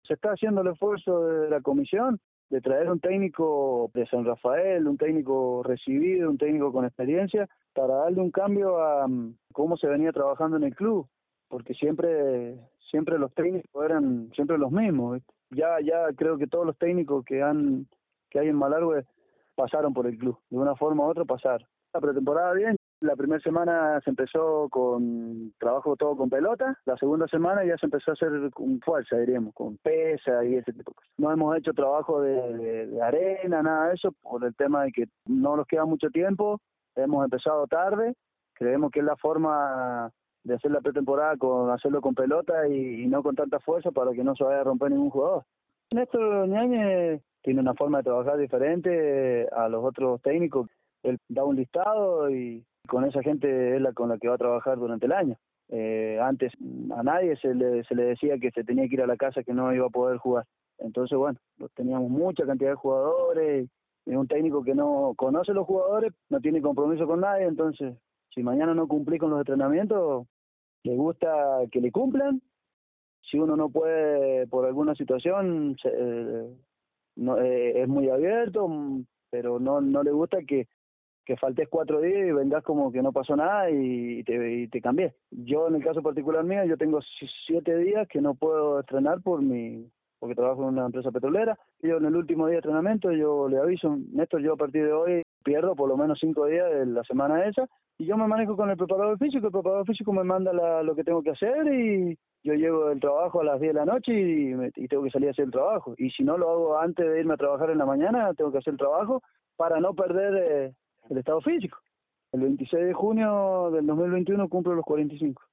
Se está haciendo el esfuerzo de la comisión de traer un técnico de San Rafael, un técnico recibido, un técnico con experiencia, para darle un cambio a cómo se venía trabajando en el club, porque siempre los técnicos eran siempre los mismos, ¿viste? Ya creo que todos los técnicos que hay en Malargüe pasaron por el club, de una forma u otra pasaron. La pretemporada bien, la primera semana se empezó con trabajo todo con pelota, la segunda semana ya se empezó a hacer con fuerza, diríamos, con pesa y ese tipo de cosas. No hemos hecho trabajo de arena, nada de eso, por el tema de que no nos queda mucho tiempo, hemos empezado tarde, creemos que es la forma de hacer la pretemporada hacerlo con pelota y no con tanta fuerza para que no se vaya a romper ningún jugador. Néstor Ñañez tiene una forma de trabajar diferente a los otros técnicos. Él da un listado y con esa gente es con la que va a trabajar durante el año. Antes a nadie se le decía que se tenía que ir a la casa, que no iba a poder jugar. Entonces, bueno, teníamos mucha cantidad de jugadores, y un técnico que no conoce los jugadores, no tiene compromiso con nadie, entonces si mañana no cumplí con los entrenamientos, le gusta que le cumplan. Si uno no puede por alguna situación, es muy abierto, pero no le gusta que faltes 4 días y vengas como que no pasó nada y te cambies. Yo en el caso particular mío, yo tengo 7 días que no puedo estrenar porque trabajo en una empresa petrolera. Yo en el último día de entrenamiento yo le aviso, Néstor, yo a partir de hoy pierdo por lo menos 5 días de la semana esa y yo me manejo con el preparador físico me manda lo que tengo que hacer y yo llego del trabajo a las 10 de la noche y tengo que salir a hacer el trabajo. Y si no lo hago antes de irme a trabajar en la mañana, tengo que hacer el trabajo para no perder el estado físico. El 26 de junio del 2021 cumplo los 45.